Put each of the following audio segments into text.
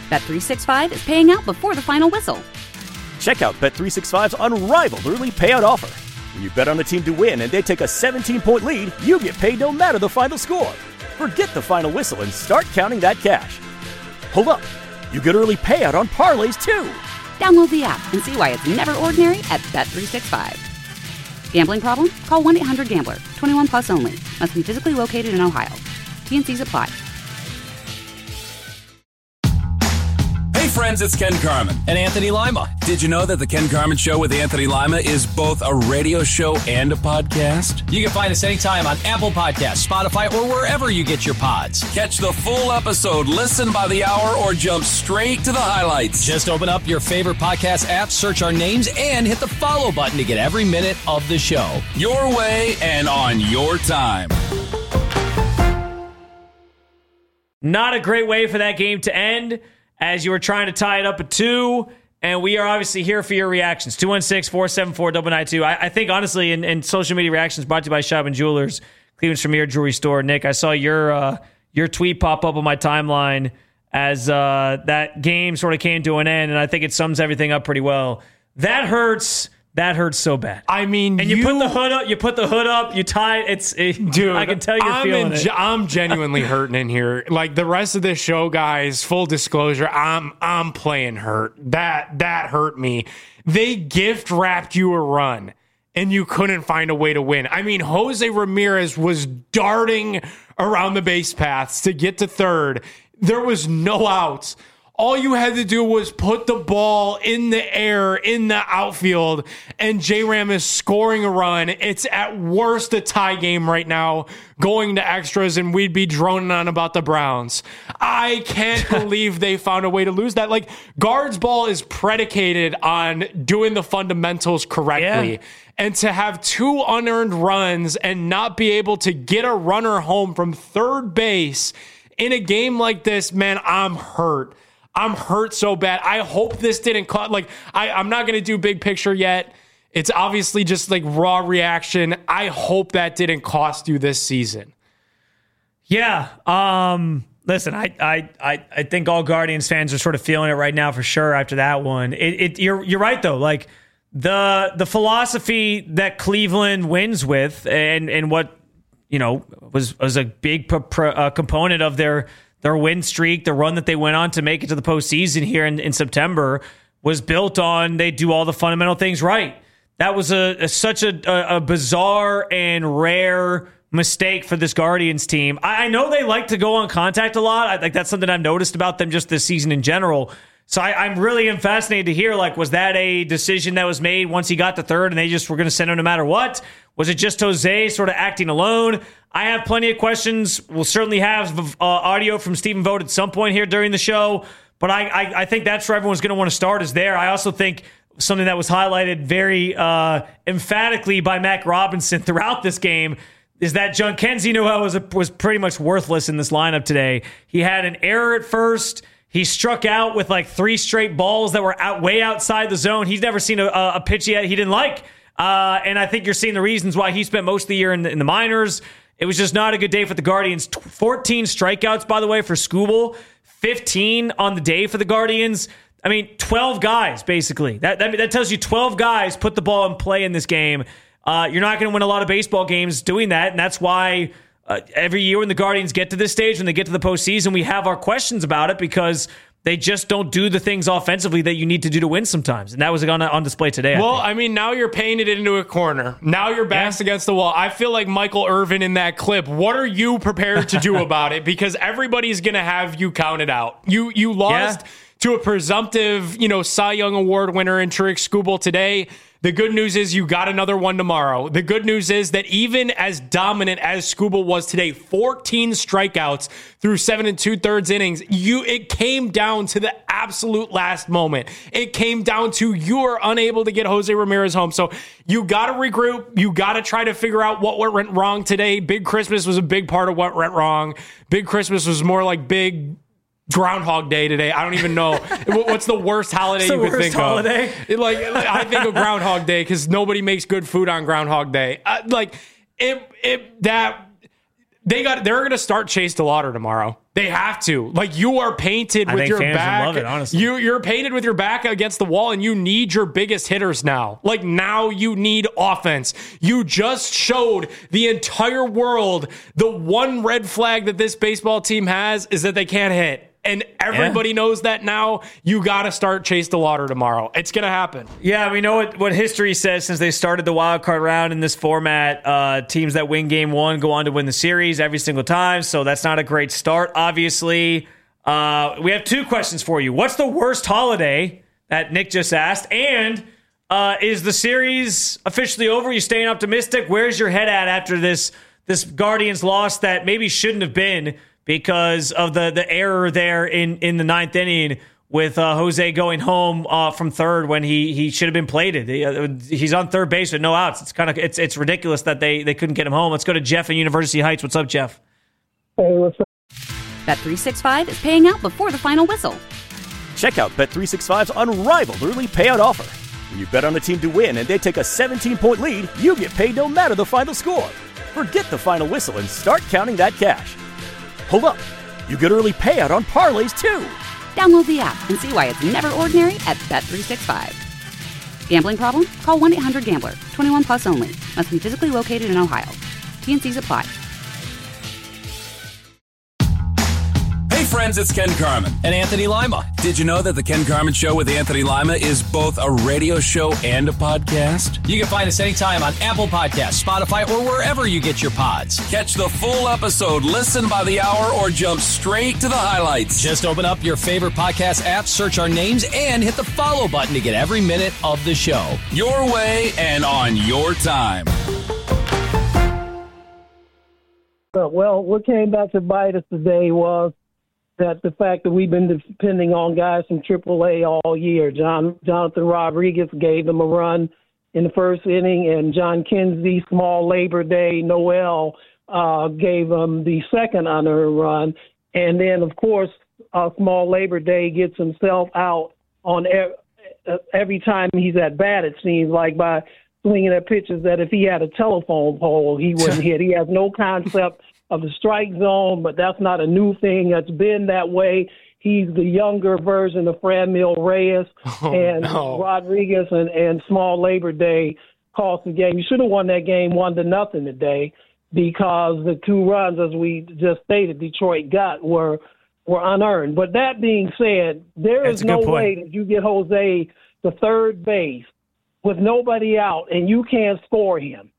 Bet365 is paying out before the final whistle. Check out Bet365's unrivaled early payout offer. When you bet on a team to win and they take a 17-point lead, you get paid no matter the final score. Forget the final whistle and start counting that cash. Hold up. You get early payout on parlays, too. Download the app and see why it's never ordinary at Bet365. Gambling problem? Call 1-800-GAMBLER. 21 plus only. Must be physically located in Ohio. T&Cs apply. Hey friends, it's Ken Carman. And Anthony Lima. Did you know that the Ken Carman Show with Anthony Lima is both a radio show and a podcast? You can find us anytime on Apple Podcasts, Spotify, or wherever you get your pods. Catch the full episode, listen by the hour, or jump straight to the highlights. Just open up your favorite podcast app, search our names, and hit the follow button to get every minute of the show. Your way and on your time. Not a great way for that game to end, as you were trying to tie it up at 2, and we are obviously here for your reactions. 216-474-9992. I think, honestly, in social media reactions brought to you by Shop and Jewelers, Cleveland's premier jewelry store. Nick, I saw your tweet pop up on my timeline as that game sort of came to an end, and I think it sums everything up pretty well. That hurts. That hurts so bad. I mean, and you put the hood up. You put the hood up. You tie it. Dude, I can tell you're feeling it. I'm genuinely hurting in here. Like the rest of this show, guys. Full disclosure, I'm playing hurt. That hurt me. They gift wrapped you a run, and you couldn't find a way to win. I mean, Jose Ramirez was darting around the base paths to get to third. There was no outs. All you had to do was put the ball in the air, in the outfield, and J-Ram is scoring a run. It's at worst a tie game right now, going to extras, and we'd be droning on about the Browns. I can't believe they found a way to lose that. Like, guards ball is predicated on doing the fundamentals correctly. Yeah. And to have 2 unearned runs and not be able to get a runner home from third base in a game like this, man, I'm hurt. I'm hurt so bad. I hope this didn't cause, like, I'm not going to do big picture yet. It's obviously just like raw reaction. I hope that didn't cost you this season. Yeah. Listen, I think all Guardians fans are sort of feeling it right now for sure after that one. You're right though. Like the philosophy that Cleveland wins with and what, you know, was a big component of their win streak, the run that they went on to make it to the postseason here in September, was built on they do all the fundamental things right. That was such a bizarre and rare mistake for this Guardians team. I know they like to go on contact a lot. I think that's something I've noticed about them just this season in general. So I'm really fascinated to hear, like, was that a decision that was made once he got to third and they just were going to send him no matter what? Was it just Jose sort of acting alone? I have plenty of questions. We'll certainly have audio from Stephen Vogt at some point here during the show, but I think that's where everyone's going to want to start is there. I also think something that was highlighted very emphatically by Mac Robinson throughout this game is that Jhonkensy Noel was pretty much worthless in this lineup today. He had an error at first. He struck out with like 3 straight balls that were way outside the zone. He's never seen a pitch yet he didn't like. And I think you're seeing the reasons why he spent most of the year in the minors. It was just not a good day for the Guardians. 14 strikeouts, by the way, for Skubal. 15 on the day for the Guardians. I mean, 12 guys, basically. That tells you 12 guys put the ball in play in this game. You're not going to win a lot of baseball games doing that, and that's why every year when the Guardians get to this stage, when they get to the postseason, we have our questions about it because they just don't do the things offensively that you need to do to win sometimes. And that was on display today. Well, I mean, now you're painted into a corner. Now your back's against the wall. I feel like Michael Irvin in that clip. What are you prepared to do about it? Because everybody's going to have you counted out. You lost to a presumptive, Cy Young Award winner in Tarik Skubal today. The good news is you got another one tomorrow. The good news is that even as dominant as Skubal was today, 14 strikeouts through 7 2/3 innings, it came down to the absolute last moment. It came down to you are unable to get Jose Ramirez home. So you got to regroup. You got to try to figure out what went wrong today. Big Christmas was a big part of what went wrong. Big Christmas was more like big Groundhog Day today. I don't even know what's the worst holiday you could think of. I think of Groundhog Day they're going to start Chase DeLauder tomorrow. They have to. Like, you are painted with your back. Love it, honestly. You're painted with your back against the wall, and you need your biggest hitters now. Like, now you need offense. You just showed the entire world the one red flag that this baseball team has is that they can't hit. And everybody knows that now. You got to start Chase DeLauder tomorrow. It's going to happen. Yeah, we know what history says since they started the wild card round in this format. Teams that win game one go on to win the series every single time. So that's not a great start, obviously. We have two questions for you. What's the worst holiday that Nick just asked? And is the series officially over? You staying optimistic? Where's your head at after this Guardians loss that maybe shouldn't have been, because of the error there in the ninth inning with Jose going home from third when he should have been plated. He's on third base with no outs. It's ridiculous that they couldn't get him home. Let's go to Jeff in University Heights. What's up, Jeff? Hey, what's up? Bet365 is paying out before the final whistle. Check out Bet365's unrivaled early payout offer. When you bet on a team to win and they take a 17-point lead, you get paid no matter the final score. Forget the final whistle and start counting that cash. Hold up. You get early payout on parlays, too. Download the app and see why it's never ordinary at Bet365. Gambling problem? Call 1-800-GAMBLER. 21 plus only. Must be physically located in Ohio. T&Cs apply. Hey friends, it's Ken Carman. And Anthony Lima. Did you know that the Ken Carman Show with Anthony Lima is both a radio show and a podcast? You can find us anytime on Apple Podcasts, Spotify, or wherever you get your pods. Catch the full episode, listen by the hour, or jump straight to the highlights. Just open up your favorite podcast app, search our names, and hit the follow button to get every minute of the show. Your way and on your time. Well, what came back to bite us today was that the fact that we've been depending on guys from AAA all year. Jonathan Rodriguez gave them a run in the first inning, and John Kinsey, small Labor Day, Noel gave them the second unearned run. And then, of course, small Labor Day gets himself out on every time he's at bat, it seems like, by swinging at pitches that if he had a telephone pole, he wouldn't hit. He has no concept of the strike zone, but that's not a new thing. It's been that way. He's the younger version of Franmil Reyes, Rodriguez and small Labor Day cost the game. You should have won that game 1-0 today, because the two runs, as we just stated, Detroit got were unearned. But that being said, there is no way that you get Jose to third base with nobody out and you can't score him.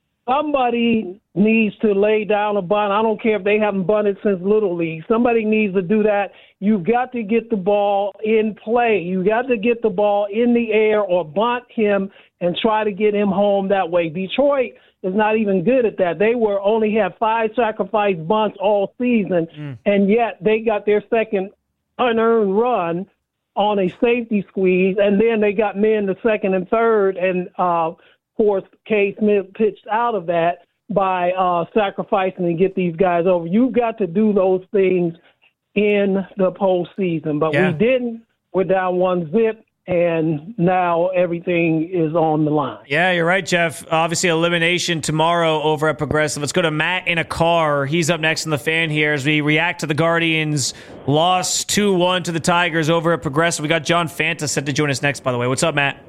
Somebody needs to lay down a bunt. I don't care if they haven't bunted since Little League. Somebody needs to do that. You've got to get the ball in play. You got to get the ball in the air or bunt him and try to get him home that way. Detroit is not even good at that. They only have 5 sacrifice bunts all season, and yet they got their second unearned run on a safety squeeze, and then they got men the second and third, and of course, K. Smith pitched out of that by sacrificing to get these guys over. You've got to do those things in the postseason, but we didn't. We're down 1-0, and now everything is on the line. Yeah, you're right, Jeff. Obviously, elimination tomorrow over at Progressive. Let's go to Matt in a car. He's up next in the fan here as we react to the Guardians' loss 2-1 to the Tigers over at Progressive. We got John Fanta set to join us next, by the way. What's up, Matt?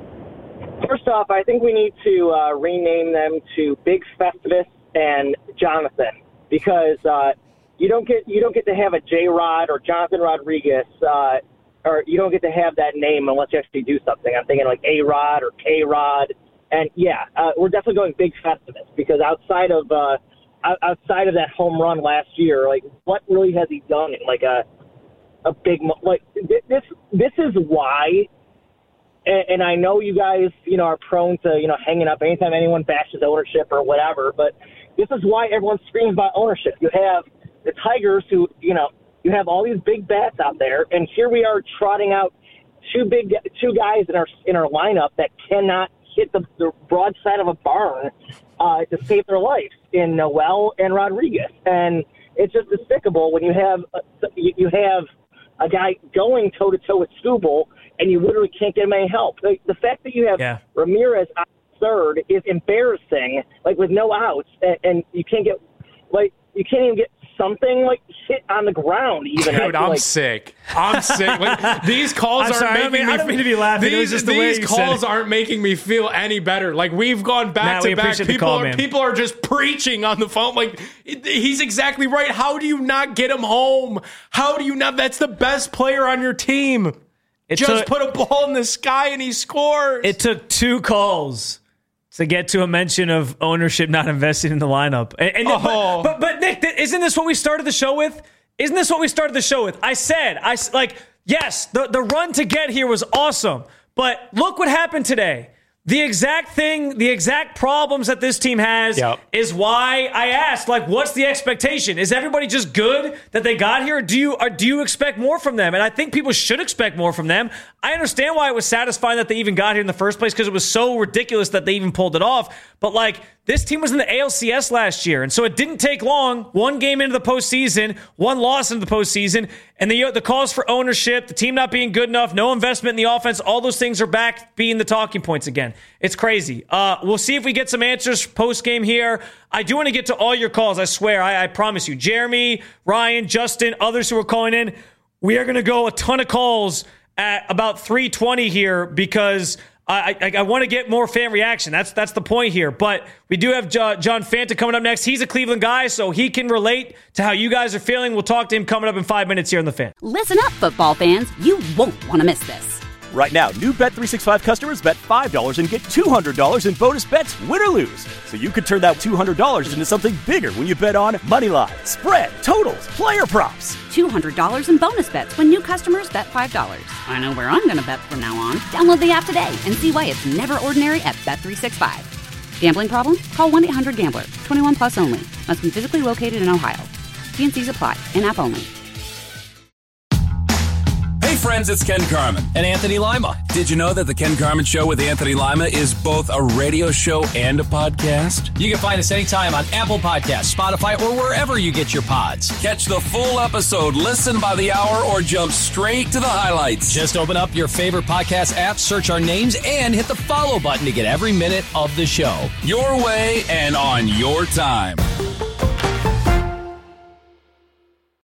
First off, I think we need to rename them to Big Festivus and Jonathan, because you don't get to have a J-Rod or Jonathan Rodriguez, or you don't get to have that name unless you actually do something. I'm thinking like A-Rod or K-Rod, and we're definitely going Big Festivus, because outside of that home run last year, like, what really has he done in like a big this is why. And I know you guys, are prone to, hanging up anytime anyone bashes ownership or whatever, but this is why everyone screams about ownership. You have the Tigers who, you have all these big bats out there, and here we are trotting out two guys in our lineup that cannot hit the broadside of a barn to save their life in Noel and Rodriguez. And it's just despicable when you have a guy going toe-to-toe with Skubal, and you literally can't get him any help. The fact that you have Ramirez on third is embarrassing, like with no outs, and you can't get, like, You can't even get something like hit on the ground. Even dude, I'm sick. I'm sick. Like, these calls aren't making me. I don't mean to be laughing. These calls aren't making me feel any better. Like, we've gone back to back. People are just preaching on the phone. Like, he's exactly right. How do you not get him home? How do you not? That's the best player on your team. Put a ball in the sky and he scores. It took 2 calls to get to a mention of ownership not investing in the lineup. But Nick, isn't this what we started the show with? I said, yes, the run to get here was awesome. But look what happened today. The exact problems that this team has is why I asked, what's the expectation? Is everybody just good that they got here? Or do you expect more from them? And I think people should expect more from them. I understand why it was satisfying that they even got here in the first place, because it was so ridiculous that they even pulled it off. But this team was in the ALCS last year, and so it didn't take long. 1 game into the postseason, 1 loss into the postseason, and the calls for ownership, the team not being good enough, no investment in the offense, all those things are back being the talking points again. It's crazy. We'll see if we get some answers post-game here. I do want to get to all your calls, I swear. I promise you. Jeremy, Ryan, Justin, others who are calling in. We are going to go a ton of calls at about 3:20 here because I want to get more fan reaction. That's the point here. But we do have John Fanta coming up next. He's a Cleveland guy, so he can relate to how you guys are feeling. We'll talk to him coming up in 5 minutes here on The Fan. Listen up, football fans. You won't want to miss this. Right now, new Bet365 customers bet $5 and get $200 in bonus bets, win or lose. So you could turn that $200 into something bigger when you bet on moneyline, spread, totals, player props. $200 in bonus bets when new customers bet $5. I know where I'm going to bet from now on. Download the app today and see why it's never ordinary at Bet365. Gambling problem? Call 1-800-GAMBLER. 21 plus only. Must be physically located in Ohio. T&Cs apply. In-app only. Hey friends, it's Ken Carman. And Anthony Lima. Did you know that The Ken Carman Show with Anthony Lima is both a radio show and a podcast? You can find us anytime on Apple Podcasts, Spotify, or wherever you get your pods. Catch the full episode, listen by the hour, or jump straight to the highlights. Just open up your favorite podcast app, search our names, and hit the follow button to get every minute of the show. Your way and on your time.